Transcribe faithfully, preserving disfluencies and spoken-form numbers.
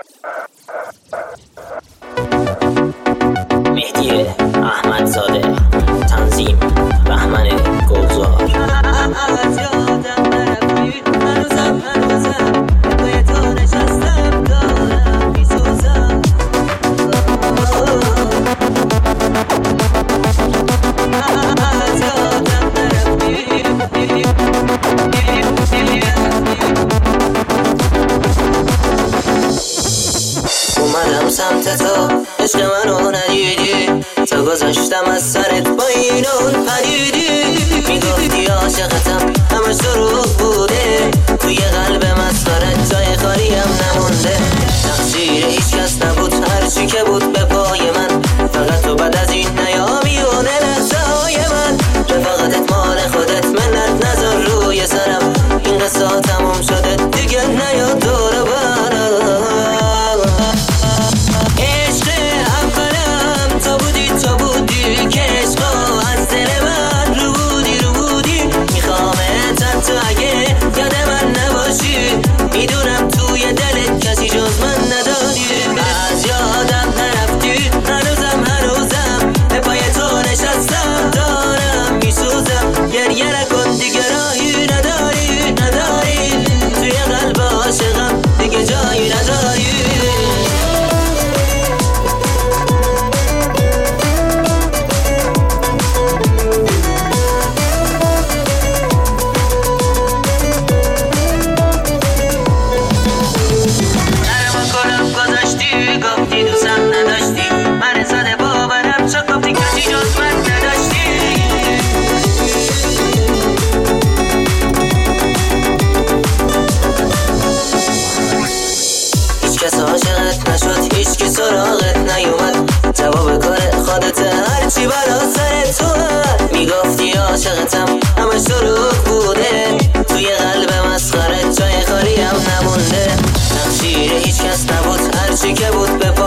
مهدی احمدزاده، تنظیم بهمن گلزار. اومدم سمت تو، عشق منو ندیدی، تا گذاشتم از سرت با این اون پریدی. میگفتی عاشقتم همه شروع بوده، توی قلب مسخرت جای خالیم نمونده. تقصیر هیچ کس نبود، هرچی که بود به پای من، فقط تو بعد از این نیامی و لحظه های من. رفاقتت مال خودت، منت نذار روی سرم، این قصه تموم شده دیگه نیا دور برم. میدونم توی دلت کسی جز من نداری، از یادم نرفتی، هنوزم هنوزم به پای تو نشستم، دارم میسوزم. گریه نکن دیگه راهی نداری، نداری توی قلب عاشقم دیگه جایی نداری. گفتی دوستم نداشتی، من زده باورم شد، گفتی کسی جز من نداشتی. هیچ کس عاشقت نشد، هیچ کس سراغت نیومد، جواب کار خودت هرچی برا سر تو. میگفتی عاشقتم همه شروع بوده، توی قلب مسخرت جای خالیم نمونده. تقصیر هیچ کس نبود، هرچی که بود به پا